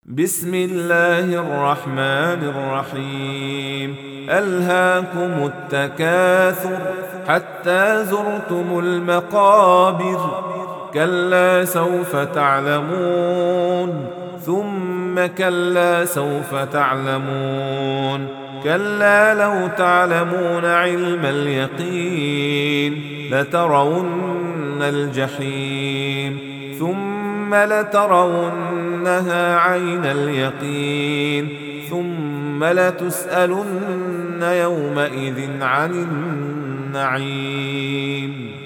بسم الله الرحمن الرحيم. ألهاكم التكاثر حتى زرتم المقابر، كلا سوف تعلمون ثم كلا سوف تعلمون، كلا لو تعلمون علم اليقين لترون الجحيم ثم لترونها عين اليقين ثم لتسألن يومئذ عن النعيم.